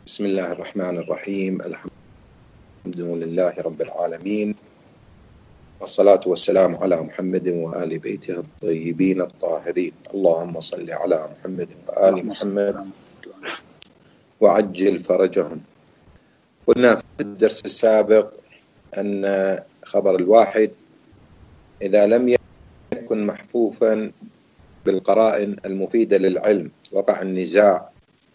بسم الله الرحمن الرحيم. الحمد لله رب العالمين، والصلاة والسلام على محمد وآل بيته الطيبين الطاهرين. اللهم صل على محمد وآل محمد وعجل فرجهم. قلنا في الدرس السابق أن خبر الواحد إذا لم يكن محفوفا بالقرائن المفيدة للعلم وقع النزاع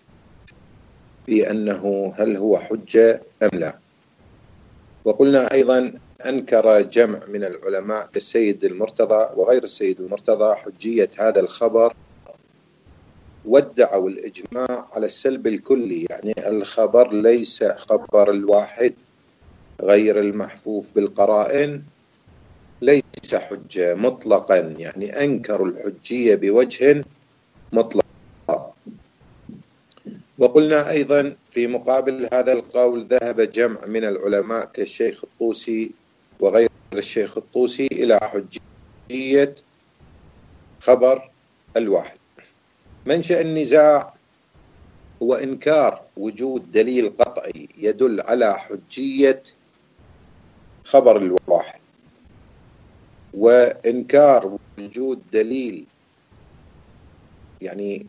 في أنه هل هو حجة أم لا. وقلنا أيضا أنكر جمع من العلماء كالسيد المرتضى وغير السيد المرتضى حجية هذا الخبر، وادعوا الإجماع على السلب الكلي، يعني الخبر ليس خبر الواحد غير المحفوف بالقرائن ليس حجة مطلقا، يعني أنكروا الحجية بوجه مطلق. وقلنا أيضا في مقابل هذا القول ذهب جمع من العلماء كالشيخ الطوسي وغير الشيخ الطوسي إلى حجية خبر الواحد. منشأ النزاع هو إنكار وجود دليل قطعي يدل على حجية خبر الواحد، وإنكار وجود دليل يعني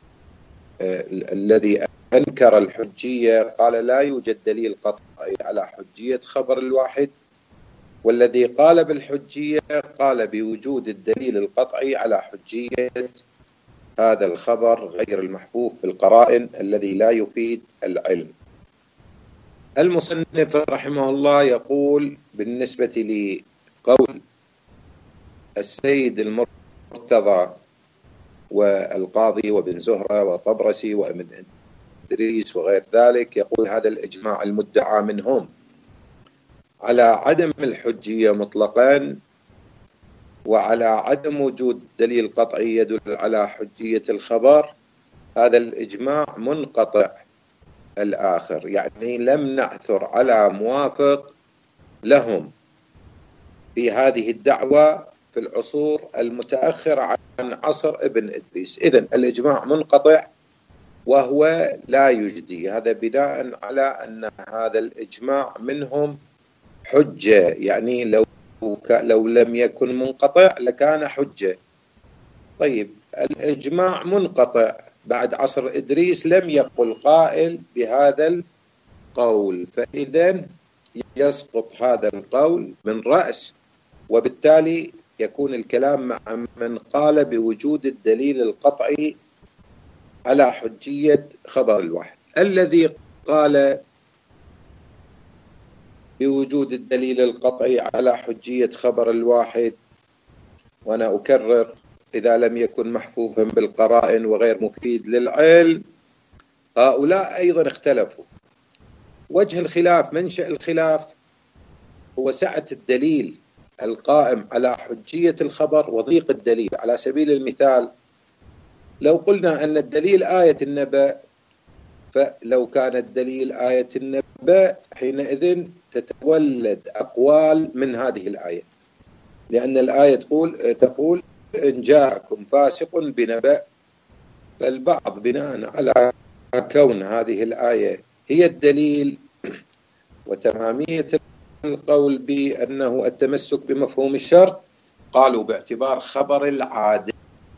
الذي أنكر الحجية قال لا يوجد دليل قطعي على حجية خبر الواحد، والذي قال بالحجية قال بوجود الدليل القطعي على حجية هذا الخبر غير المحفوف بالقرائن الذي لا يفيد العلم. المصنف رحمه الله يقول بالنسبة لقول السيد المرتضى والقاضي وابن زهرة وطبرسي وابن إدريس وغير ذلك، يقول هذا الإجماع المدعى منهم على عدم الحجية مطلقا وعلى عدم وجود دليل قطعي يدل على حجية الخبر، هذا الإجماع منقطع الآخر، يعني لم نعثر على موافق لهم في هذه الدعوة في العصور المتأخرة عن عصر ابن إدريس. إذن الإجماع منقطع وهو لا يجدي، هذا بناء على أن هذا الإجماع منهم حجة، يعني لو لم يكن منقطع لكان حجة. طيب الإجماع منقطع بعد عصر إدريس لم يقل قائل بهذا القول، فإذن يسقط هذا القول من رأس، وبالتالي يكون الكلام مع من قال بوجود الدليل القطعي على حجية خبر الواحد. الذي قال بوجود الدليل القطعي على حجية خبر الواحد، وأنا أكرر إذا لم يكن محفوفا بالقرائن وغير مفيد للعلم، هؤلاء أيضا اختلفوا. وجه الخلاف، منشأ الخلاف هو سعة الدليل القائم على حجية الخبر وضيق الدليل. على سبيل المثال لو قلنا أن الدليل آية النبأ، فلو كان الدليل آية النبأ حينئذ تتولد أقوال من هذه الآية، لأن الآية تقول إن جاءكم فاسق بنبأ، فالبعض بناء على كون هذه الآية هي الدليل وتمامية القول بأنه التمسك بمفهوم الشرط قالوا باعتبار خبر العادل،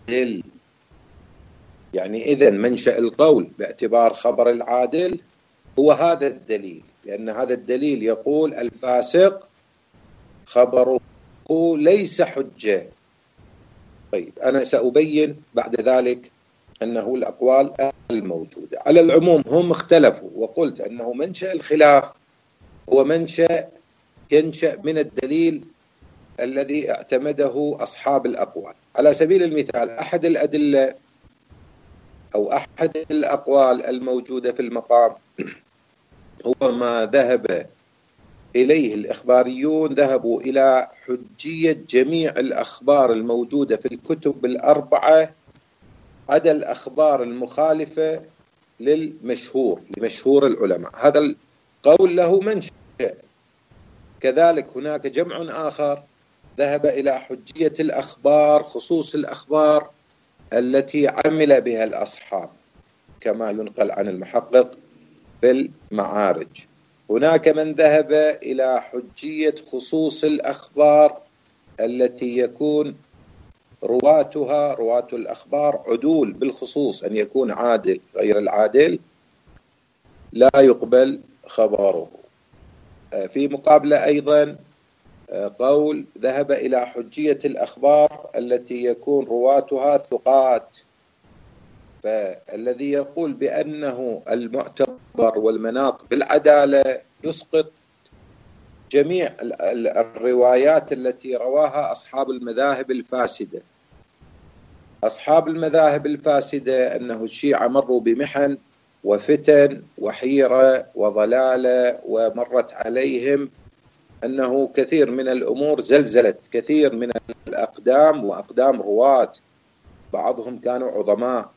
يعني إذن منشأ القول باعتبار خبر العادل هو هذا الدليل، لأن هذا الدليل يقول الفاسق خبره ليس حجة. طيب أنا سأبين بعد ذلك أنه الأقوال الموجودة. على العموم هم اختلفوا، وقلت أنه منشأ الخلاف هو ينشأ من الدليل الذي اعتمده أصحاب الأقوال. على سبيل المثال أحد الأدلة أو أحد الأقوال الموجودة في المقام هو ما ذهب إليه الإخباريون، ذهبوا إلى حجية جميع الأخبار الموجودة في الكتب الأربعة عدا الأخبار المخالفة لمشهور العلماء. هذا القول له منشأ. كذلك هناك جمع آخر ذهب إلى حجية الأخبار، خصوص الأخبار التي عمل بها الأصحاب، كما ينقل عن المحقق في المعارج. هناك من ذهب إلى حجية خصوص الأخبار التي يكون رواة الأخبار عدول بالخصوص، أن يكون عادل، غير العادل لا يقبل خبره. في مقابلة أيضا قول ذهب إلى حجية الأخبار التي يكون رواتها ثقات، فالذي يقول بأنه المعتبر والمناط بالعدالة يسقط جميع الروايات التي رواها أصحاب المذاهب الفاسدة. أصحاب المذاهب الفاسدة أنه الشيعة مروا بمحن وفتن وحيرة وضلالة، ومرت عليهم أنه كثير من الأمور زلزلت كثير من الأقدام وأقدام رواة، بعضهم كانوا عظماء.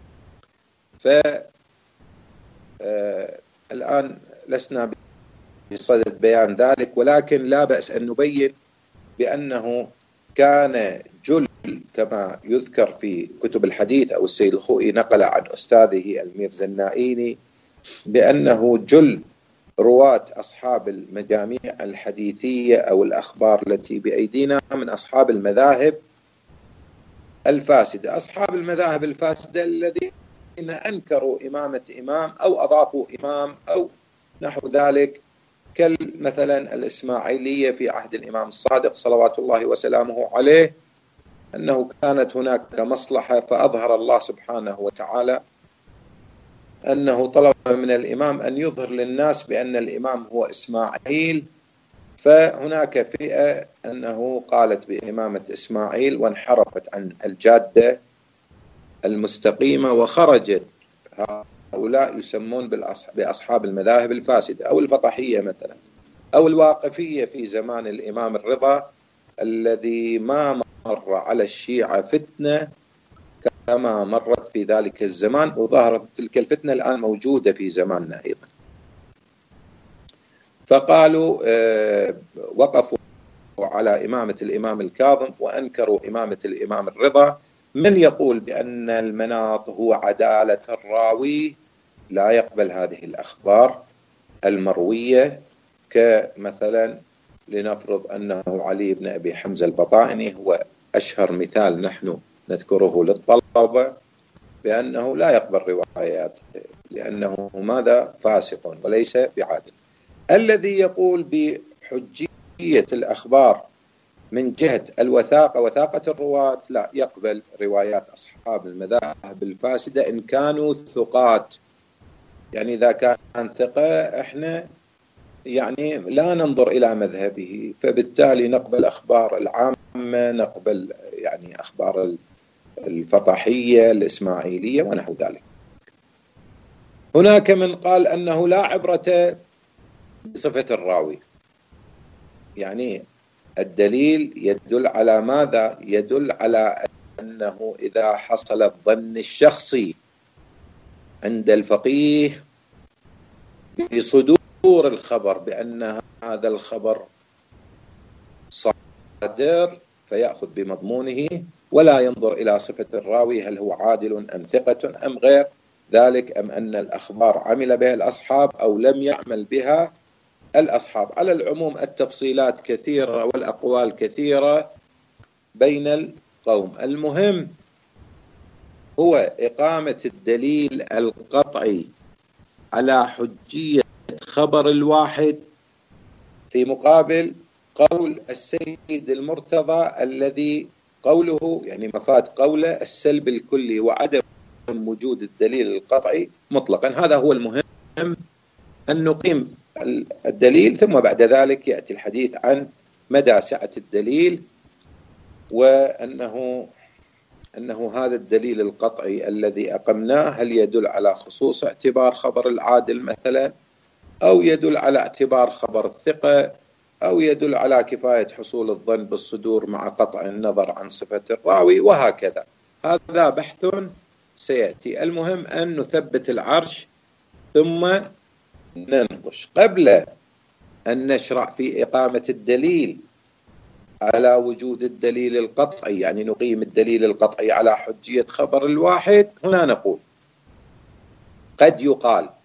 الآن لسنا بصدد بيان ذلك، ولكن لا بأس أن نبين بأنه كان جل كما يذكر في كتب الحديث، أو السيد الخوئي نقل عن أستاذه الميرزا النائيني بأنه جل رواة أصحاب المجاميع الحديثية أو الأخبار التي بأيدينا من أصحاب المذاهب الفاسدة. أصحاب المذاهب الفاسدة الذين أنكروا إمامة إمام أو أضافوا إمام أو نحو ذلك، كمثلا الإسماعيلية في عهد الإمام الصادق صلوات الله وسلامه عليه، أنه كانت هناك مصلحة فأظهر الله سبحانه وتعالى أنه طلب من الإمام أن يظهر للناس بأن الإمام هو إسماعيل، فهناك فئة أنه قالت بإمامة إسماعيل وانحرفت عن الجادة المستقيمة وخرجت. هؤلاء يسمون بأصحاب المذاهب الفاسدة، أو الفطحية مثلا، أو الواقفية في زمان الإمام الرضا الذي ما مر على الشيعة فتنة كما مرت في ذلك الزمان، وظهرت تلك الفتنة الآن موجودة في زماننا أيضا. فقالوا وقفوا على إمامة الإمام الكاظم وأنكروا إمامة الإمام الرضا. من يقول بأن المناط هو عدالة الراوي لا يقبل هذه الأخبار المروية، كمثلا لنفرض أنه علي بن أبي حمزة البطائني هو أشهر مثال نحن نذكره للطلبة بأنه لا يقبل رواياته لأنه ماذا؟ فاسق وليس بعادل. الذي يقول بحجية الأخبار من جهة الوثاقة، وثاقة الرواة، لا يقبل روايات أصحاب المذاهب الفاسدة إن كانوا ثقات. يعني إذا كان ثقة إحنا يعني لا ننظر إلى مذهبه، فبالتالي نقبل أخبار العامة، نقبل يعني أخبار الفطحية الإسماعيلية ونحو ذلك. هناك من قال أنه لا عبرة بصفة الراوي، يعني الدليل يدل على ماذا؟ يدل على أنه إذا حصل الظن الشخصي عند الفقيه بصدور الخبر بأن هذا الخبر صادر فيأخذ بمضمونه ولا ينظر إلى صفة الراوي هل هو عادل أم ثقة أم غير ذلك، أم أن الأخبار عمل بها الأصحاب أو لم يعمل بها الأصحاب. على العموم التفصيلات كثيرة والأقوال كثيرة بين القوم. المهم هو إقامة الدليل القطعي على حجية خبر الواحد في مقابل قول السيد المرتضى الذي قوله يعني مفاد قوله السلب الكلي وعدم وجود الدليل القطعي مطلقا. هذا هو المهم، أن نقيم الدليل ثم بعد ذلك يأتي الحديث عن مدى سعة الدليل، وأنه هذا الدليل القطعي الذي أقمناه هل يدل على خصوص اعتبار خبر العادل مثلا، أو يدل على اعتبار خبر الثقة، أو يدل على كفاية حصول الظن بالصدور مع قطع النظر عن صفة الراوي، وهكذا. هذا بحث سيأتي. المهم أن نثبت العرش ثم ننقش. قبل أن نشرع في إقامة الدليل على وجود الدليل القطعي، يعني نقيم الدليل القطعي على حجية خبر الواحد، هنا نقول قد يقال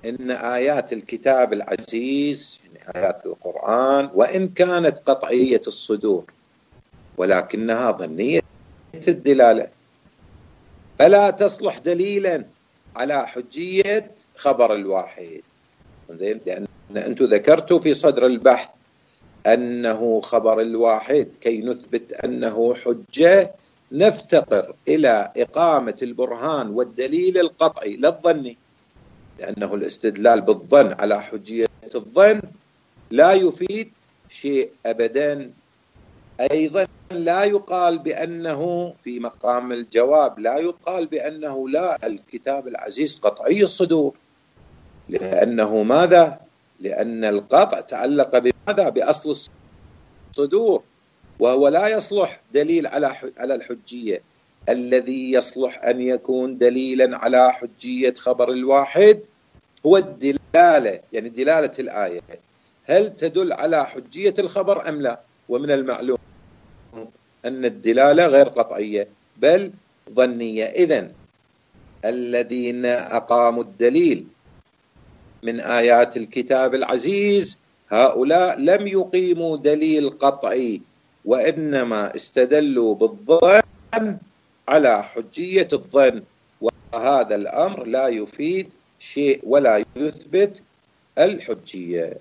إن آيات الكتاب العزيز يعني آيات القرآن وإن كانت قطعية الصدور ولكنها ظنية الدلالة، فلا تصلح دليلا على حجية خبر الواحد. زين، لأن أنتم ذكرتوا في صدر البحث أنه خبر الواحد كي نثبت أنه حجة نفتقر إلى إقامة البرهان والدليل القطعي لا الظني، لأنه الاستدلال بالظن على حجية الظن لا يفيد شيء أبدا. أيضا لا يقال بأنه في مقام الجواب لا يقال بأنه لا الكتاب العزيز قطعي الصدور، لأنه ماذا؟ لأن القطع تعلق بماذا؟ بأصل الصدور، وهو لا يصلح دليل على الحجية. الذي يصلح أن يكون دليلا على حجية خبر الواحد هو الدلالة، يعني دلالة الآية هل تدل على حجية الخبر أم لا. ومن المعلوم أن الدلالة غير قطعية بل ظنية. إذن الذين أقاموا الدليل من آيات الكتاب العزيز هؤلاء لم يقيموا دليل قطعي، وإنما استدلوا بالظن على حجية الظن، وهذا الأمر لا يفيد شيء ولا يثبت الحجية.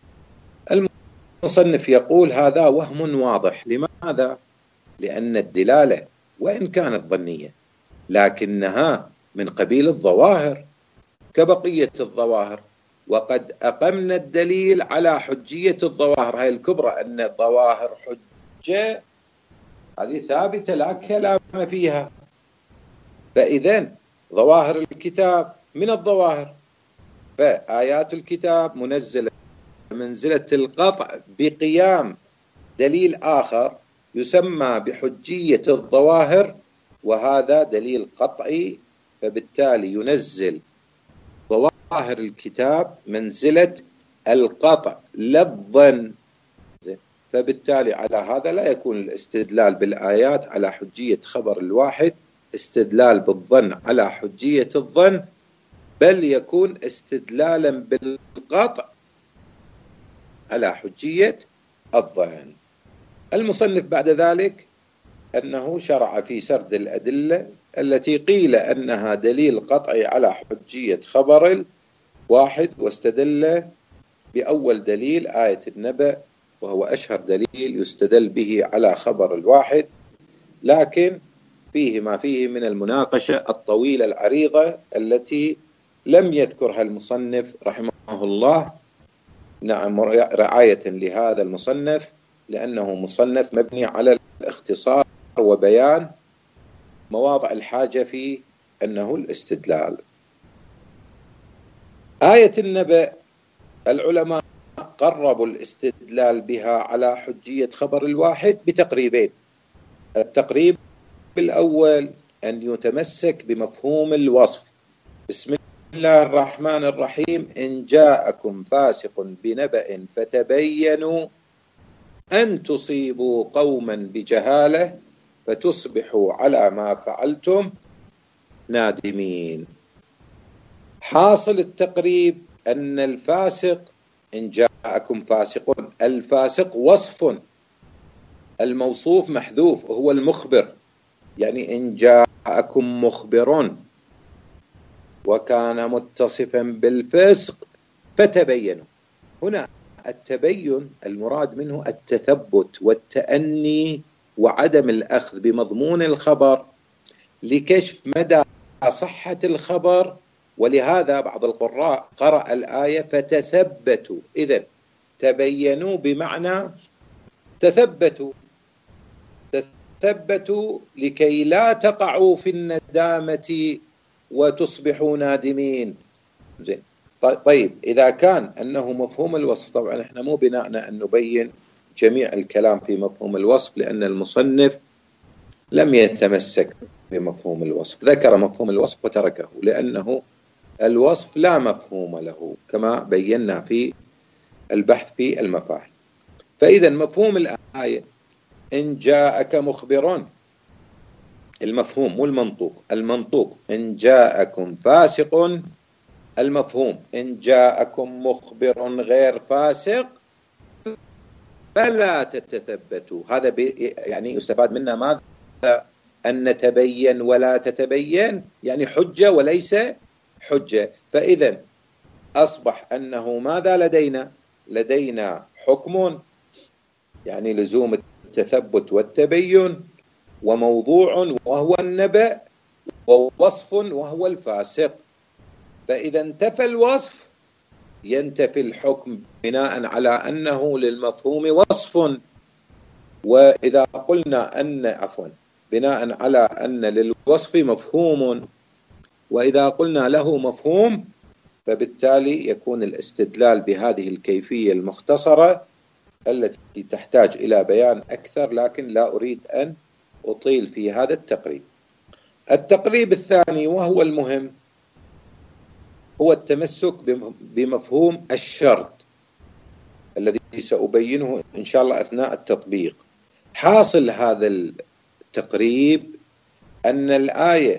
المصنف يقول هذا وهم واضح. لماذا؟ لأن الدلالة وإن كانت ظنية لكنها من قبيل الظواهر كبقية الظواهر، وقد أقمنا الدليل على حجية الظواهر هاي الكبرى، أن الظواهر حجة هذه ثابتة لا كلام فيها. فإذن ظواهر الكتاب من الظواهر، فآيات الكتاب منزلة منزلة القطع بقيام دليل آخر يسمى بحجية الظواهر، وهذا دليل قطعي، فبالتالي ينزل ظواهر الكتاب منزلة القطع لا الظن. فبالتالي على هذا لا يكون الاستدلال بالآيات على حجية خبر الواحد استدلال بالظن على حجية الظن، بل يكون استدلالا بالقطع على حجية الظن. المصنف بعد ذلك أنه شرع في سرد الأدلة التي قيل أنها دليل قطعي على حجية خبر الواحد، واستدل بأول دليل آية النبأ، وهو أشهر دليل يستدل به على خبر الواحد، لكن فيه ما فيه من المناقشة الطويلة العريضة التي لم يذكرها المصنف رحمه الله. نعم، رعاية لهذا المصنف، لأنه مصنف مبني على الاختصار وبيان مواضع الحاجة في أنه الاستدلال. آية النبأ العلماء قربوا الاستدلال بها على حجية خبر الواحد بتقريبين. التقريب الأول أن يتمسك بمفهوم الوصف. بسم الله الرحمن الرحيم: إن جاءكم فاسق بنبأ فتبينوا أن تصيبوا قوما بجهالة فتصبحوا على ما فعلتم نادمين. حاصل التقريب أن الفاسق، إن جاءكم فاسق، الفاسق وصف، الموصوف محذوف هو المخبر، يعني إن جاءكم مخبر وكان متصفا بالفسق فتبينوا. هنا التبين المراد منه التثبت والتأني وعدم الأخذ بمضمون الخبر لكشف مدى صحة الخبر، ولهذا بعض القراء قرأ الآية فتثبتوا. إذن تبينوا بمعنى تثبتوا لكي لا تقعوا في الندامة وتصبحوا نادمين. زين، طيب إذا كان أنه مفهوم الوصف، طبعا احنا مو بناءنا أن نبين جميع الكلام في مفهوم الوصف، لأن المصنف لم يتمسك بمفهوم الوصف، ذكر مفهوم الوصف وتركه، لأنه الوصف لا مفهوم له كما بينا في البحث في المفاهيم. فإذا مفهوم الآية إن جاءك مخبرون، المفهوم مو المنطوق. المنطوق إن جاءكم فاسق المفهوم إن جاءكم مخبر غير فاسق فلا تتثبتوا. هذا يعني يستفاد منها ماذا؟ أن نتبين ولا تتبين، يعني حجة وليس حجة. فإذا أصبح أنه ماذا لدينا حكم يعني لزوم التثبت والتبين، وموضوع وهو النبأ، ووصف وهو الفاسق. فإذا انتفى الوصف ينتفي الحكم بناء على أنه للمفهوم وصف. وإذا قلنا أن بناء على أن للوصف مفهوم، وإذا قلنا له مفهوم، فبالتالي يكون الاستدلال بهذه الكيفية المختصرة التي تحتاج إلى بيان أكثر، لكن لا أريد أن أطيل في هذا التقريب. التقريب الثاني وهو المهم هو التمسك بمفهوم الشرط الذي سأبينه إن شاء الله أثناء التطبيق. حاصل هذا التقريب أن الآية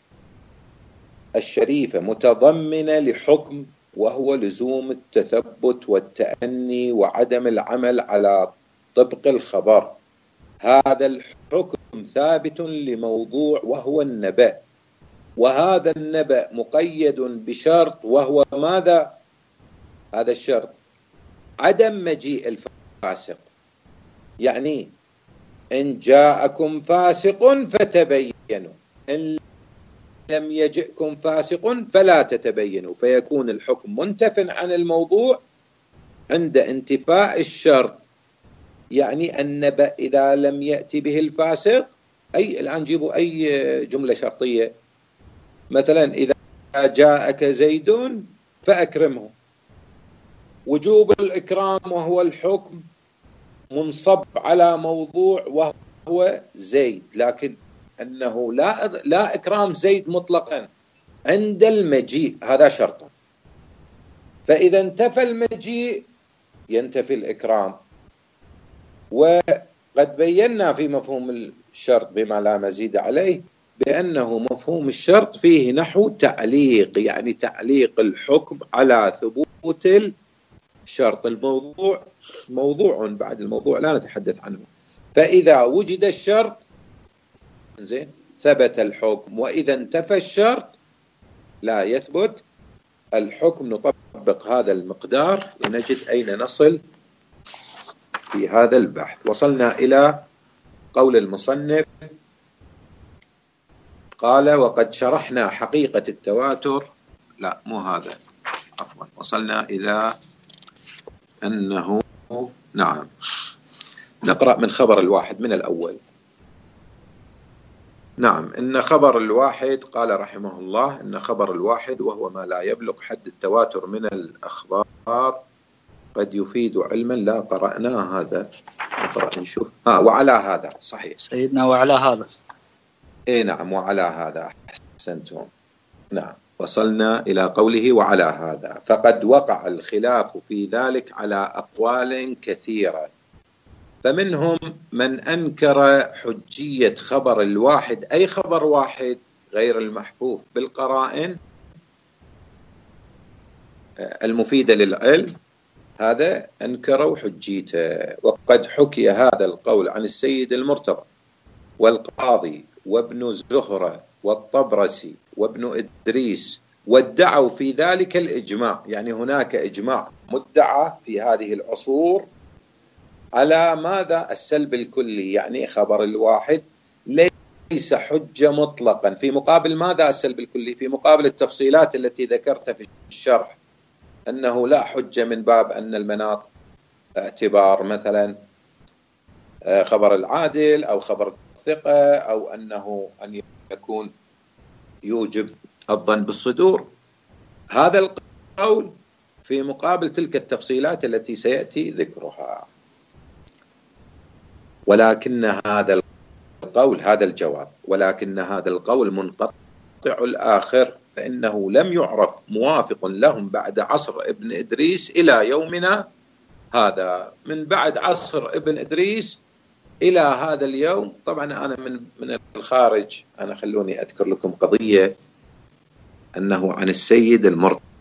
الشريفة متضمنة لحكم، وهو لزوم التثبت والتأني وعدم العمل على طبق الخبر. هذا الحكم ثابت لموضوع وهو النبأ، وهذا النبأ مقيد بشرط، وهو ماذا؟ هذا الشرط عدم مجيء الفاسق. يعني إن جاءكم فاسق فتبينوا، إن لم يجئكم فاسق فلا تتبينوا. فيكون الحكم منتف عن الموضوع عند انتفاء الشرط. يعني النبأ إذا لم يأتي به الفاسق، الآن جيبوا أي جملة شرطية، مثلا إذا جاءك زيد فأكرمه، وجوب الإكرام وهو الحكم منصب على موضوع وهو زيد، لكن أنه لا إكرام زيد مطلقا عند المجيء، هذا شرط. فإذا انتفى المجيء ينتفي الإكرام. وقد بينا في مفهوم الشرط بما لا مزيد عليه بأنه مفهوم الشرط فيه نحو تعليق، يعني تعليق الحكم على ثبوت الشرط. الموضوع موضوع بعد الموضوع لا نتحدث عنه. فإذا وجد الشرط زين ثبت الحكم، وإذا انتفى الشرط لا يثبت الحكم. نطبق هذا المقدار ونجد أين نصل في هذا البحث. وصلنا إلى قول المصنف قال: وقد شرحنا حقيقة التواتر. لا مو هذا، عفوا. وصلنا إلى أنه نعم، نقرأ من خبر الواحد من الأول. نعم، إن خبر الواحد، قال رحمه الله: إن خبر الواحد وهو ما لا يبلغ حد التواتر من الأخبار قد يفيد علما لا قرأنا. هذا نقرأ نشوف. وعلى هذا صحيح سيدنا، وعلى هذا نعم، وعلى هذا أحسنتم. نعم، وصلنا إلى قوله: وعلى هذا فقد وقع الخلاف في ذلك على أقوال كثيرة، فمنهم من أنكر حجية خبر الواحد، أي خبر واحد غير المحفوف بالقرائن المفيدة للعلم، هذا أنكروا حجيته. وقد حكي هذا القول عن السيد المرتضى والقاضي وابن زهرة والطبرسي وابن إدريس، وادعوا في ذلك الإجماع. يعني هناك إجماع مدعى في هذه العصور على ماذا؟ السلب الكلي، يعني خبر الواحد ليس حجة مطلقا. في مقابل ماذا السلب الكلي؟ في مقابل التفصيلات التي ذكرتها في الشرح، أنه لا حجة من باب أن المناط اعتبار مثلا خبر العادل أو خبر الثقة، أو أنه أن يكون يوجب الظن بالصدور. هذا القول في مقابل تلك التفصيلات التي سيأتي ذكرها. ولكن هذا القول، هذا الجواب، ولكن هذا القول منقطع الآخر، فإنه لم يعرف موافق لهم بعد عصر ابن إدريس إلى يومنا هذا. من بعد عصر ابن إدريس إلى هذا اليوم، طبعا أنا من الخارج، أنا خلوني أذكر لكم قضية أنه عن السيد المرتضى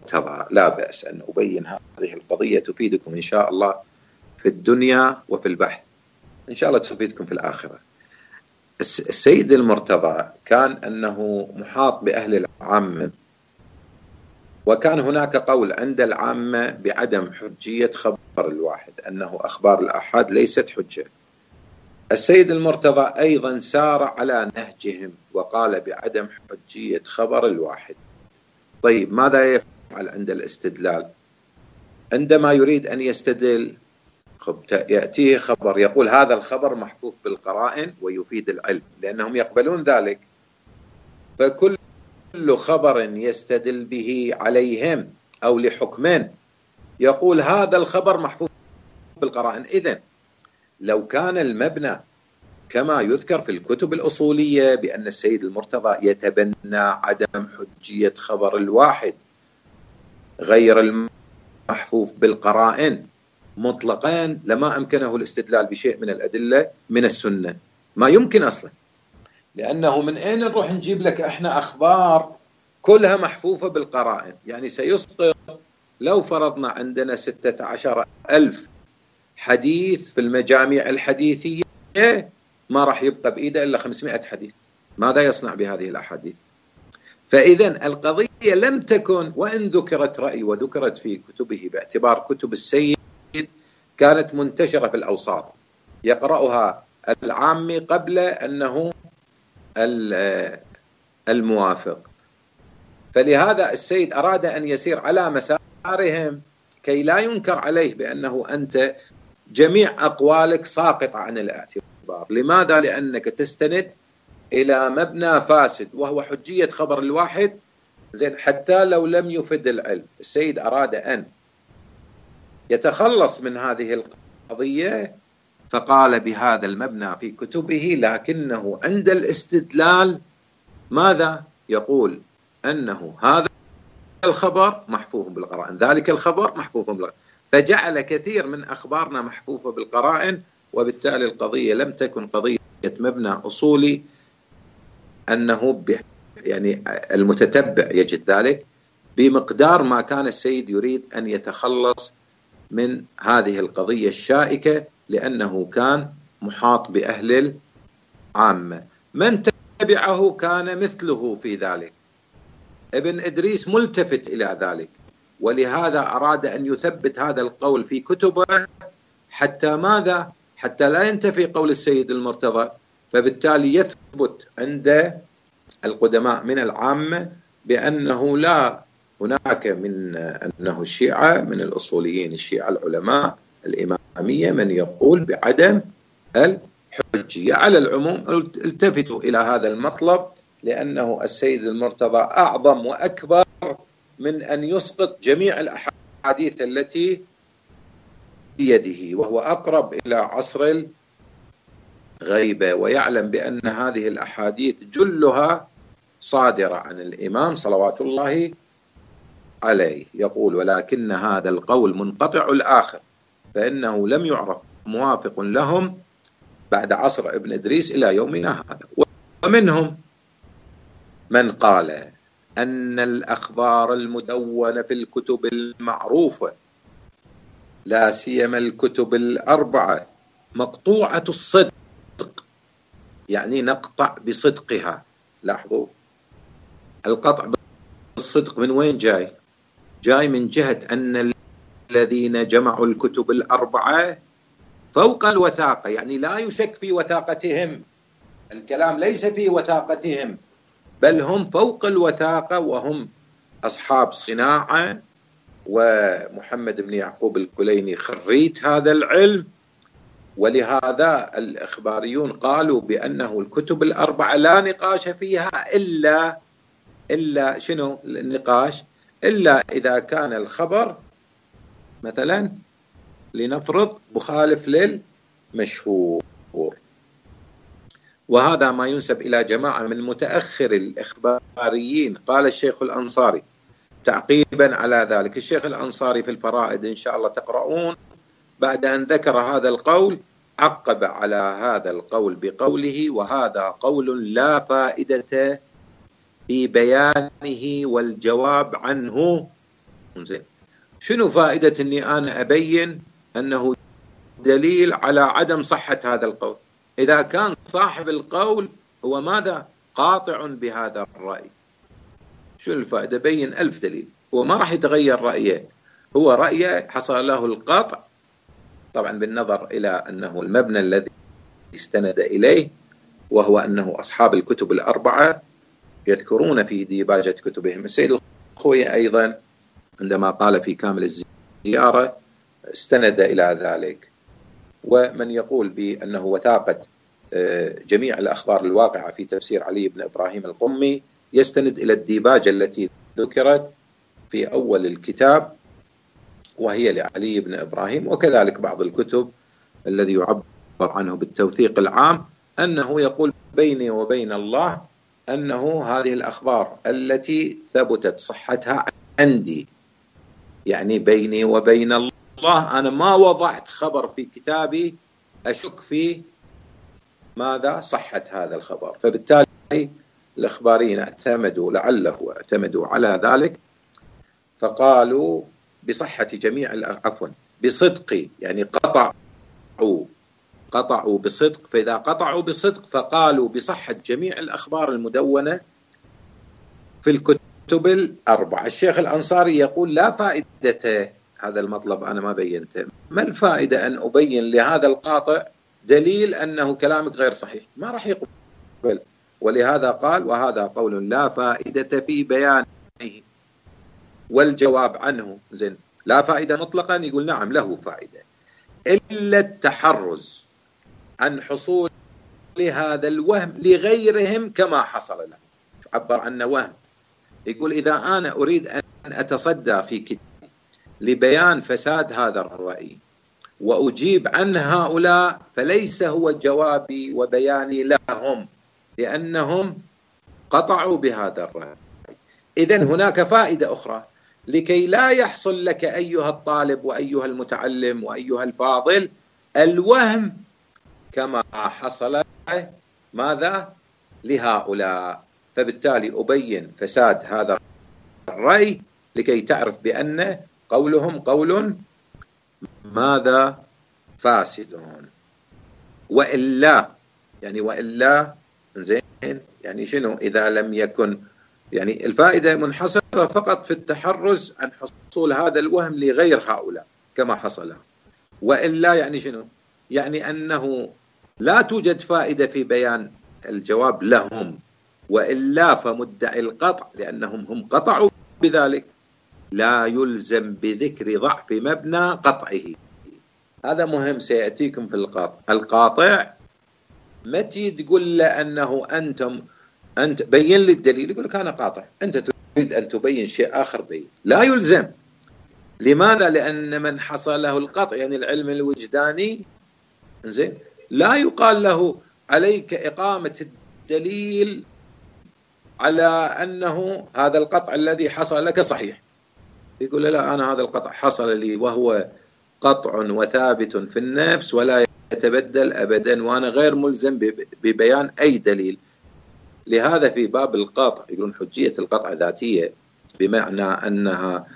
المرتضى لا بأس أن أبين هذه القضية تفيدكم إن شاء الله في الدنيا وفي البحث، إن شاء الله تفيدكم في الآخرة. السيد المرتضى كان أنه محاط بأهل العامة، وكان هناك قول عند العامة بعدم حجية خبر الواحد، أنه أخبار الآحاد ليست حجة. السيد المرتضى أيضا سار على نهجهم وقال بعدم حجية خبر الواحد. طيب ماذا يفعل عند الاستدلال؟ عندما يريد أن يستدل يأتيه خبر يقول هذا الخبر محفوف بالقرائن ويفيد العلم، لأنهم يقبلون ذلك، فكل خبر يستدل به عليهم أو لحكمين يقول هذا الخبر محفوف بالقرائن. إذن لو كان المبنى كما يذكر في الكتب الأصولية بأن السيد المرتضى يتبنى عدم حجية خبر الواحد غير المحفوف بالقرائن مطلقا، لما أمكنه الاستدلال بشيء من الأدلة من السنة، ما يمكن أصلا، لأنه من أين نروح نجيب لك إحنا أخبار كلها محفوفة بالقرائن؟ يعني سيسقط لو فرضنا عندنا 16,000 حديث في المجاميع الحديثية، ما راح يبقى بإيده إلا 500 حديث، ماذا يصنع بهذه الأحاديث؟ فإذا القضية لم تكن، وإن ذكرت رأي وذكرت في كتبه باعتبار كتب السيد كانت منتشرة في الأوساط يقرأها العامي قبل أنه الموافق، فلهذا السيد أراد أن يسير على مسارهم كي لا ينكر عليه بأنه أنت جميع أقوالك ساقطة عن الاعتبار. لماذا؟ لأنك تستند إلى مبنى فاسد وهو حجية خبر الواحد، زين، حتى لو لم يفد العلم. السيد أراد أن يتخلص من هذه القضية فقال بهذا المبنى في كتبه، لكنه عند الاستدلال ماذا يقول؟ أنه هذا الخبر محفوف بالقرائن، ذلك الخبر محفوف بالقرائن، فجعل كثير من أخبارنا محفوفة بالقرائن، وبالتالي القضية لم تكن قضية مبنى أصولي أنه يعني المتتبع يجد ذلك، بمقدار ما كان السيد يريد أن يتخلص من هذه القضية الشائكة، لأنه كان محاط بأهل العامة. من تبعه كان مثله في ذلك، ابن إدريس ملتفت إلى ذلك، ولهذا أراد أن يثبت هذا القول في كتبه حتى ماذا؟ حتى لا ينتفي قول السيد المرتضى، فبالتالي يثبت عند القدماء من العامة بأنه لا هناك من أنه الشيعة من الأصوليين الشيعة العلماء الإمامية من يقول بعدم الحجية. على العموم التفتوا إلى هذا المطلب، لأنه السيد المرتضى أعظم وأكبر من أن يسقط جميع الأحاديث التي بيده، وهو أقرب إلى عصر الغيبة، ويعلم بأن هذه الأحاديث جلها صادرة عن الإمام صلوات الله عليه. يقول ولكن هذا القول منقطع الآخر، فإنه لم يعرف موافق لهم بعد عصر ابن إدريس إلى يومنا هذا. ومنهم من قال أن الأخبار المدونة في الكتب المعروفة لا سيما الكتب الأربعة مقطوعة الصدق، يعني نقطع بصدقها. لاحظوا القطع بالصدق من وين جاي؟ جاي من جهة أن الذين جمعوا الكتب الأربعة فوق الوثاقة، يعني لا يشك في وثاقتهم، الكلام ليس في وثاقتهم، بل هم فوق الوثاقة، وهم أصحاب صناعة، ومحمد بن يعقوب الكليني خريج هذا العلم. ولهذا الإخباريون قالوا بأنه الكتب الأربعة لا نقاش فيها إلا شنو النقاش؟ إلا إذا كان الخبر مثلا لنفرض مخالف للمشهور، وهذا ما ينسب إلى جماعة من متأخر الإخباريين. قال الشيخ الأنصاري تعقيبا على ذلك، الشيخ الأنصاري في الفرائد إن شاء الله تقرؤون، بعد أن ذكر هذا القول عقب على هذا القول بقوله وهذا قول لا فائدة في بيانه والجواب عنه زين، شنو فائدة أني أنا أبين أنه دليل على عدم صحة هذا القول إذا كان صاحب القول هو ماذا؟ قاطع بهذا الرأي. شو الفائدة؟ بين 1000 دليل، هو ما راح يتغير رأيه، هو رأيه حصل له القطع، طبعا بالنظر إلى أنه المبنى الذي استند إليه وهو أنه أصحاب الكتب الأربعة يذكرون في ديباجة كتبهم. السيد الخوئي أيضا عندما قال في كامل الزيارة استند إلى ذلك. ومن يقول بأنه وثاقة جميع الأخبار الواقعة في تفسير علي بن إبراهيم القمي يستند إلى الديباجة التي ذكرت في أول الكتاب وهي لعلي بن إبراهيم، وكذلك بعض الكتب الذي يعبر عنه بالتوثيق العام أنه يقول بيني وبين الله أنه هذه الأخبار التي ثبتت صحتها عندي، يعني بيني وبين الله أنا ما وضعت خبر في كتابي أشك في ماذا صحة هذا الخبر. فبالتالي الإخباريين اعتمدوا على ذلك، فقالوا بصحة جميع بصدق، يعني قطعوا بصدق، فإذا قطعوا بصدق فقالوا بصحة جميع الأخبار المدونة في الكتب الأربعة. الشيخ الأنصاري يقول لا فائدة، هذا المطلب أنا ما بينته، ما الفائدة أن أبين لهذا القاطع دليل أنه كلامك غير صحيح؟ ما راح يقبل. ولهذا قال وهذا قول لا فائدة في بيانه والجواب عنه. زين، لا فائدة مطلقا، يقول نعم له فائدة، إلا التحرز عن حصول هذا الوهم لغيرهم كما حصل له. عبر عنه وهم، يقول إذا أنا أريد أن أتصدى في كتاب لبيان فساد هذا الرأي وأجيب عن هؤلاء فليس هو جوابي وبياني لهم لأنهم قطعوا بهذا الرأي. إذن هناك فائدة أخرى، لكي لا يحصل لك أيها الطالب وأيها المتعلم وأيها الفاضل الوهم كما حصل ماذا لهؤلاء، فبالتالي أبين فساد هذا الرأي لكي تعرف بأن قولهم قول ماذا فاسدون. وإلا زين، يعني شنو إذا لم يكن، يعني الفائدة منحصرة فقط في التحرز عن حصول هذا الوهم لغير هؤلاء كما حصل. وإلا يعني شنو؟ يعني أنه لا توجد فائدة في بيان الجواب لهم، وإلا فمدعي القطع لأنهم هم قطعوا بذلك لا يلزم بذكر ضعف مبنى قطعه. هذا مهم سيأتيكم في القاطع متى تقول له أنه أنت بين لي الدليل، يقول لك أنا قاطع، أنت تريد أن تبين شيء آخر بين، لا يلزم. لماذا؟ لأن من حصل له القطع يعني العلم الوجداني، زين، لا يقال له عليك إقامة الدليل على أنه هذا القطع الذي حصل لك صحيح. يقول لا، أنا هذا القطع حصل لي وهو قطع وثابت في النفس ولا يتبدل أبدا، وأنا غير ملزم ببيان أي دليل. لهذا في باب القطع يقولون حجية القطع ذاتية، بمعنى أنها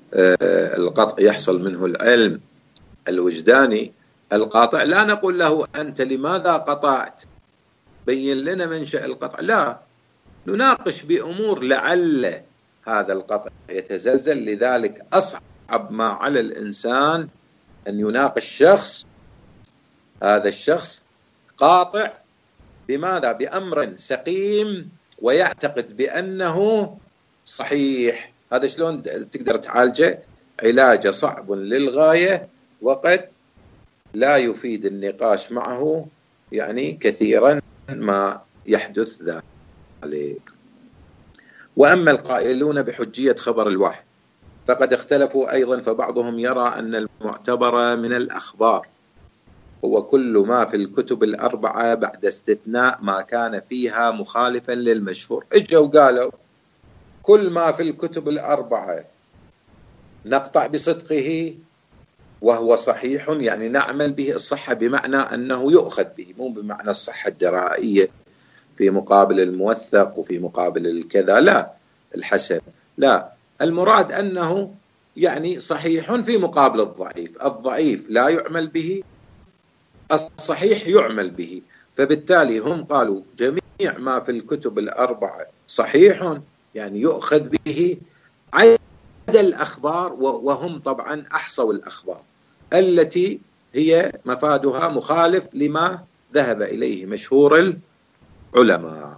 القطع يحصل منه العلم الوجداني. القاطع لا نقول له أنت لماذا قطعت، بين لنا منشأ القطع، لا، نناقش بأمور لعل هذا القطع يتزلزل. لذلك أصعب ما على الإنسان أن يناقش شخص، هذا الشخص قاطع بماذا؟ بأمر سقيم ويعتقد بأنه صحيح. هذا شلون تقدر تعالجه؟ علاجه صعب للغاية، وقد لا يفيد النقاش معه يعني كثيرا ما يحدث ذلك. وأما القائلون بحجية خبر الواحد فقد اختلفوا أيضا، فبعضهم يرى أن المعتبر من الأخبار هو كل ما في الكتب الأربعة بعد استثناء ما كان فيها مخالفا للمشهور. اجوا وقالوا كل ما في الكتب الأربعة نقطع بصدقه وهو صحيح، يعني نعمل به الصحة بمعنى أنه يؤخذ به، مو بمعنى الصحة الدرائية في مقابل الموثق وفي مقابل الكذا، لا الحسن، لا، المراد أنه يعني صحيح في مقابل الضعيف، الضعيف لا يعمل به، الصحيح يعمل به. فبالتالي هم قالوا جميع ما في الكتب الأربعة صحيح، يعني يؤخذ به، عدا الأخبار، وهم طبعا أحصوا الأخبار التي هي مفادها مخالف لما ذهب إليه مشهور العلماء.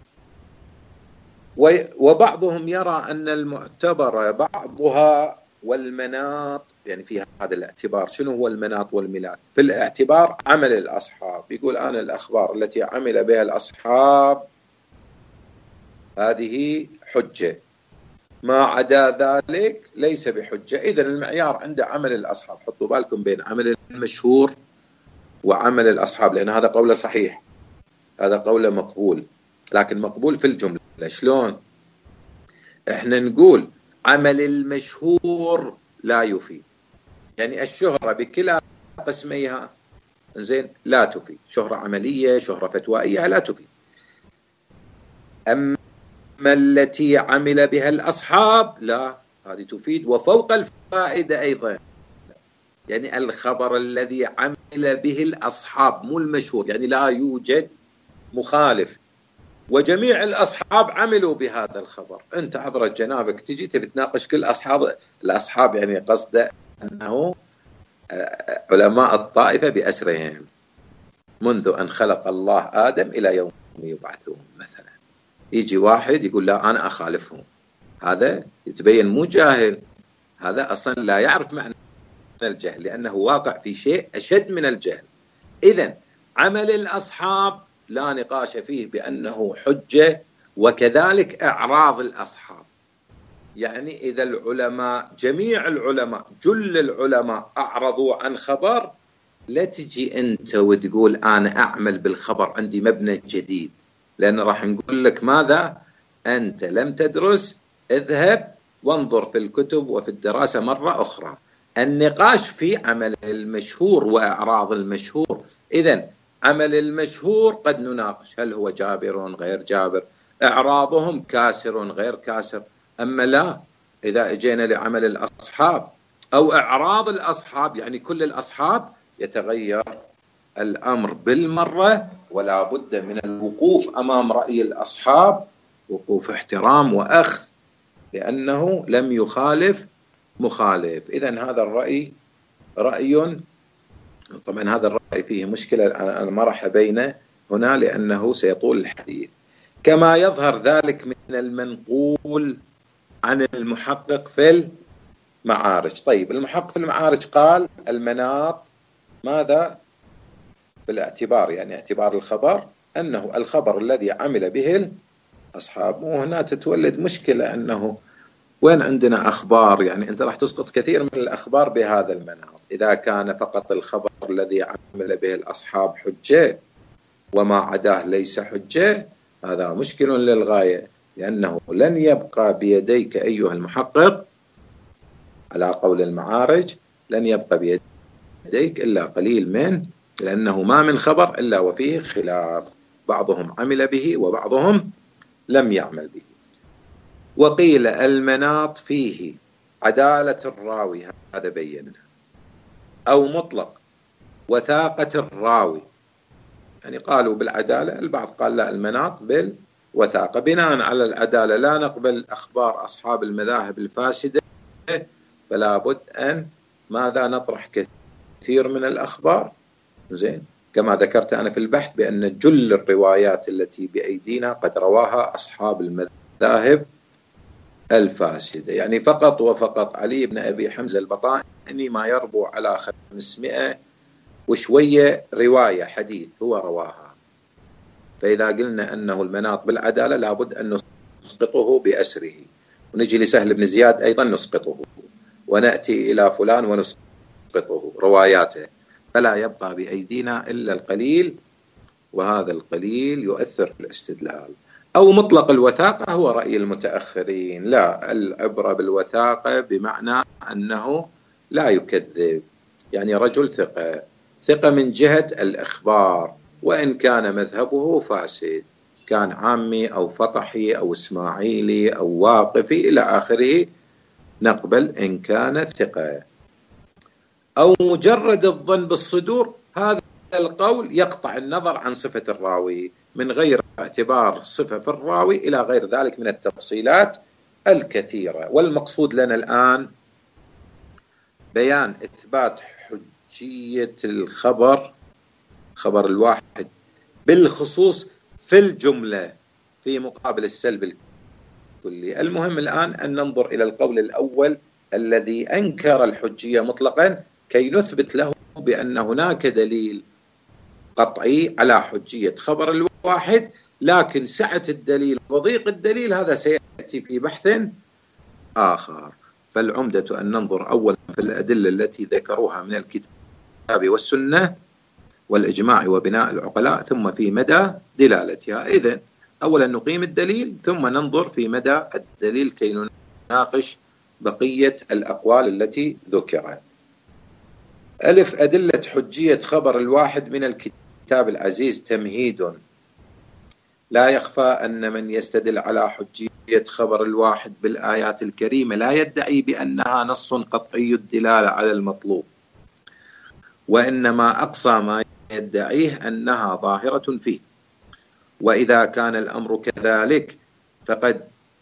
وبعضهم يرى أن المعتبر بعضها والمناط، يعني في هذا الاعتبار. شنو هو المناط والميلاد؟ في الاعتبار عمل الأصحاب، يقول أنا الأخبار التي عمل بها الأصحاب هذه حجة، ما عدا ذلك ليس بحجة. إذن المعيار عند عمل الأصحاب، حطوا بالكم بين عمل المشهور وعمل الأصحاب، لأن هذا قوله صحيح، هذا قوله مقبول، لكن مقبول في الجملة. شلون؟ احنا نقول عمل المشهور لا يفيد، يعني الشهرة بكلا قسميها زين لا تفيد، شهرة عملية شهرة فتوائية لا تفيد. أما التي عمل بها الأصحاب لا، هذه تفيد وفوق الفائدة أيضا. يعني الخبر الذي عمل به الأصحاب مو المشهور، يعني لا يوجد مخالف وجميع الأصحاب عملوا بهذا الخبر. أنت حضرة جنابك تجي تبي تناقش كل الأصحاب، يعني قصده أنه علماء الطائفة بأسرهم منذ أن خلق الله آدم إلى يوم يبعثون مثلا. يجي واحد يقول لا أنا أخالفهم، هذا يتبين مو جاهل، هذا أصلا لا يعرف معنى الجهل، لأنه واقع في شيء أشد من الجهل. إذن عمل الأصحاب لا نقاش فيه بأنه حجة، وكذلك إعراض الأصحاب. يعني إذا العلماء جميع العلماء جل العلماء أعرضوا عن خبر، لا تجي أنت وتقول أنا أعمل بالخبر عندي مبنى جديد، لأن راح نقول لك ماذا؟ أنت لم تدرس، اذهب وانظر في الكتب وفي الدراسة مرة أخرى. النقاش في عمل المشهور وإعراض المشهور. إذن عمل المشهور قد نناقش هل هو جابر غير جابر، إعراضهم كاسر غير كاسر. أما لا، إذا اجينا لعمل الأصحاب أو إعراض الأصحاب، يعني كل الأصحاب، يتغير الأمر بالمرة، ولا بد من الوقوف أمام رأي الأصحاب وقوف احترام وأخذ، لأنه لم يخالف مخالف. إذن هذا الرأي رأي، طبعا هذا الرأي فيه مشكلة أنا ما راح أبينه هنا لأنه سيطول الحديث. كما يظهر ذلك من المنقول عن المحقق في المعارج. طيب المحقق في المعارج قال المناط ماذا؟ بالاعتبار، يعني اعتبار الخبر، أنه الخبر الذي عمل به الأصحاب. وهنا تتولد مشكلة، أنه وين عندنا أخبار؟ يعني أنت راح تسقط كثير من الأخبار بهذا المناط. إذا كان فقط الخبر الذي عمل به الأصحاب حجة وما عداه ليس حجة، هذا مشكل للغاية، لأنه لن يبقى بيديك أيها المحقق على قول المعارج، لن يبقى بيديك إلا قليل منه، لأنه ما من خبر إلا وفيه خلاف، بعضهم عمل به وبعضهم لم يعمل به. وقيل المناط فيه عدالة الراوي، هذا بيننا، أو مطلق وثاقة الراوي. يعني قالوا بالعدالة، البعض قال لا، المناط بالوثاقة. بناء على العدالة لا نقبل أخبار أصحاب المذاهب الفاسدة، فلا بد أن ماذا؟ نطرح كثير من الأخبار، زين، كما ذكرت أنا في البحث بأن جل الروايات التي بأيدينا قد رواها أصحاب المذاهب الفاسدة. يعني فقط وفقط علي بن أبي حمزة البطائني ما يربو على 500 وشوية رواية حديث هو رواها. فإذا قلنا أنه المناط بالعدالة لابد أن نسقطه بأسره، ونجي لسهل بن زياد أيضا نسقطه، ونأتي إلى فلان ونسقطه رواياته، فلا يبقى بأيدينا إلا القليل، وهذا القليل يؤثر في الاستدلال. أو مطلق الوثاقة هو رأي المتأخرين، لا، العبرة بالوثاقة بمعنى أنه لا يكذب، يعني رجل ثقة من جهة الإخبار، وإن كان مذهبه فاسد، كان عامي أو فطحي أو إسماعيلي أو واقفي إلى آخره، نقبل إن كان ثقة. أو مجرد الظن بالصدور، هذا القول يقطع النظر عن صفة الراوي من غير اعتبار صفة في الراوي إلى غير ذلك من التفصيلات الكثيرة. والمقصود لنا الآن بيان إثبات حجية خبر الواحد بالخصوص في الجملة في مقابل السلب الكلي. المهم الآن أن ننظر إلى القول الأول الذي أنكر الحجية مطلقا كي نثبت له بأن هناك دليل قطعي على حجية خبر الواحد، لكن سعة الدليل وضيق الدليل هذا سيأتي في بحث آخر. فالعمدة أن ننظر أولا في الأدلة التي ذكروها من الكتاب والسنة والإجماع وبناء العقلاء، ثم في مدى دلالتها. إذن أولا نقيم الدليل ثم ننظر في مدى الدليل كي نناقش بقية الأقوال التي ذكرت. ألف، أدلة حجية خبر الواحد من الكتاب العزيز. تمهيد: لا يخفى أن من يستدل على حجية خبر الواحد بالآيات الكريمة لا يدعي بأنها نص قطعي الدلالة على المطلوب، وإنما أقصى ما يدعيه أنها ظاهرة فيه. وإذا كان الأمر كذلك فقد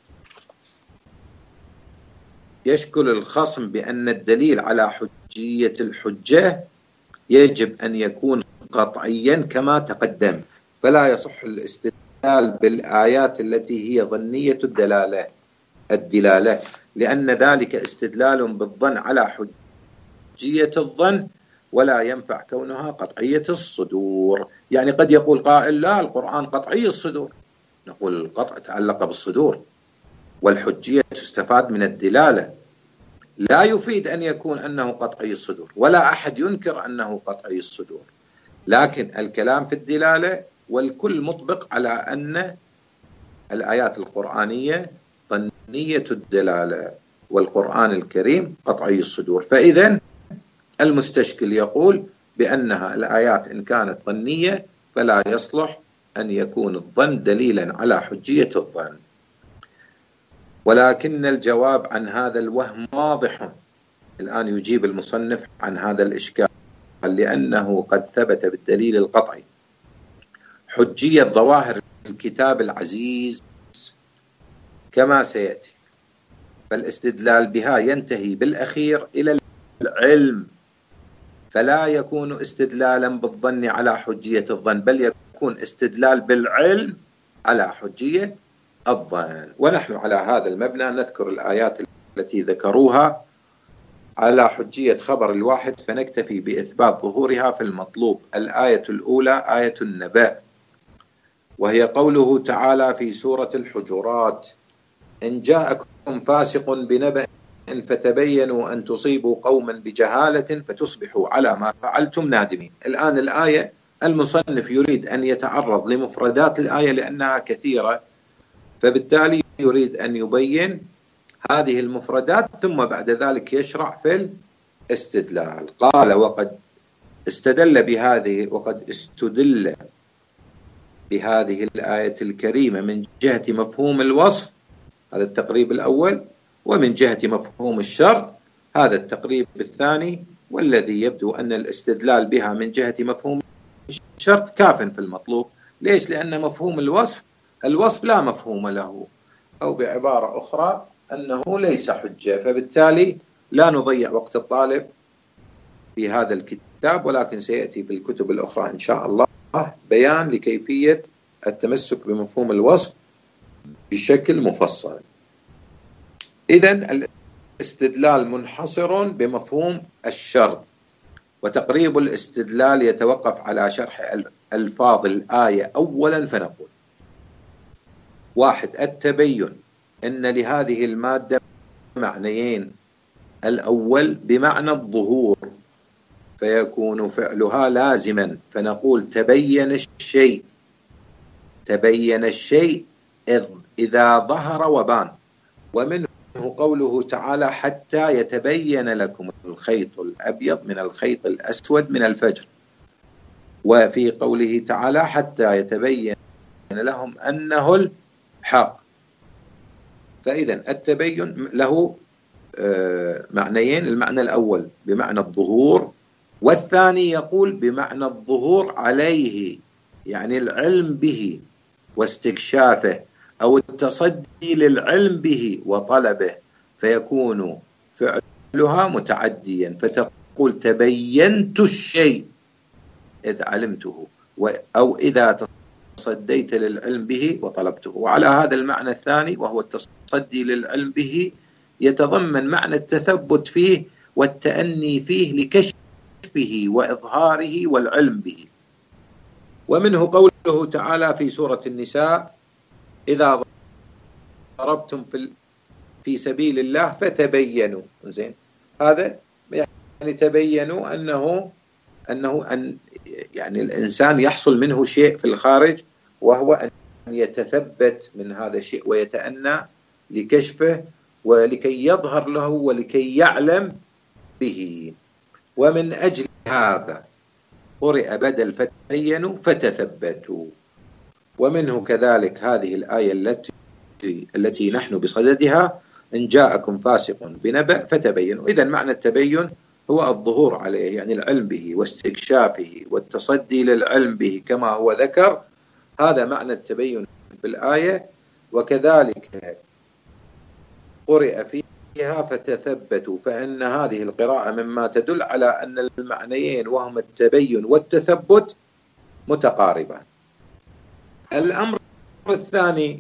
يشكل الخصم بأن الدليل على حجية الحجة يجب أن يكون قطعيا كما تقدم، فلا يصح الاستدلال بالآيات التي هي ظنية الدلالة، لأن ذلك استدلال بالظن على حجية الظن ولا ينفع كونها قطعية الصدور. يعني قد يقول قائل لا القرآن قطعي الصدور، نقول القطع تعلق بالصدور والحجية تستفاد من الدلالة، لا يفيد أن يكون أنه قطعي الصدور، ولا أحد ينكر أنه قطعي الصدور، لكن الكلام في الدلالة، والكل مطبق على أن الآيات القرآنية ظنية الدلالة والقرآن الكريم قطعي الصدور. فإذا المستشكل يقول بأنها الآيات إن كانت ظنية فلا يصلح أن يكون الظن دليلا على حجية الظن. ولكن الجواب عن هذا الوهم واضح. الآن يجيب المصنف عن هذا الإشكال، لأنه قد ثبت بالدليل القطعي حجية ظواهر الكتاب العزيز كما سيأتي، فالاستدلال بها ينتهي بالأخير إلى العلم، فلا يكون استدلالا بالظن على حجية الظن، بل يكون استدلال بالعلم على حجية الظن. ونحن على هذا المبنى نذكر الآيات التي ذكروها على حجية خبر الواحد، فنكتفي بإثبات ظهورها في المطلوب. الآية الأولى آية النبأ، وهي قوله تعالى في سورة الحجرات: إن جاءكم فاسق بنبأ فتبينوا أن تصيبوا قوما بجهالة فتصبحوا على ما فعلتم نادمين. الآن الآية المصنف يريد أن يتعرض لمفردات الآية لأنها كثيرة، فبالتالي يريد أن يبين هذه المفردات ثم بعد ذلك يشرع في الاستدلال. قال: وقد استدل بهذه الآية الكريمة من جهة مفهوم الوصف، هذا التقريب الأول، ومن جهة مفهوم الشرط، هذا التقريب الثاني، والذي يبدو أن الاستدلال بها من جهة مفهوم الشرط كاف في المطلوب. ليش؟ لأن مفهوم الوصف لا مفهوم له، أو بعبارة أخرى أنه ليس حجة، فبالتالي لا نضيع وقت الطالب في هذا الكتاب، ولكن سيأتي في الكتب الأخرى إن شاء الله بيان لكيفية التمسك بمفهوم الوصف بشكل مفصل. إذن الاستدلال منحصر بمفهوم الشرط، وتقريب الاستدلال يتوقف على شرح ألفاظ الآية أولا. فنقول: 1. التبين، إن لهذه المادة معنيين: الأول بمعنى الظهور، فيكون فعلها لازما، فنقول تبين الشيء إذا ظهر وبان، ومنه قوله تعالى: حتى يتبين لكم الخيط الأبيض من الخيط الأسود من الفجر، وفي قوله تعالى: حتى يتبين لهم أنه الحق. فإذا التبين له معنيين، المعنى الأول بمعنى الظهور، والثاني يقول بمعنى الظهور عليه، يعني العلم به واستكشافه، أو التصدي للعلم به وطلبه، فيكون فعلها متعديا، فتقول تبينت الشيء إذ علمته، أو إذا تصديت للعلم به وطلبته. وعلى هذا المعنى الثاني وهو التصدي للعلم به يتضمن معنى التثبت فيه والتأني فيه لكشفه وإظهاره والعلم به. ومنه قوله تعالى في سورة النساء: إذا ضربتم في سبيل الله فتبينوا. زين، هذا يعني تبينوا أن يعني الإنسان يحصل منه شيء في الخارج، وهو أن يتثبت من هذا الشيء ويتأنى لكشفه ولكي يظهر له ولكي يعلم به. ومن أجل هذا قرئ بدل فتبينوا فتثبتوا. ومنه كذلك هذه الآية التي نحن بصددها: إن جاءكم فاسق بنبأ فتبينوا. إذن معنى التبين هو الظهور عليه، يعني العلم به واستكشافه والتصدي للعلم به كما هو ذكر. هذا معنى التبين في الآية. وكذلك قرئ فيها فتثبتوا، فإن هذه القراءة مما تدل على أن المعنيين وهما التبين والتثبت متقاربان. الأمر الثاني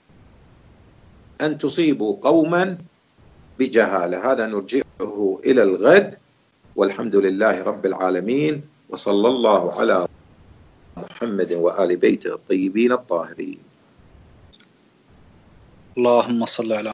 أن تصيبوا قوما بجهالة، هذا نرجعه إلى الغد، والحمد لله رب العالمين، وصلى الله على محمد وآل بيته الطيبين الطاهرين. اللهم صل على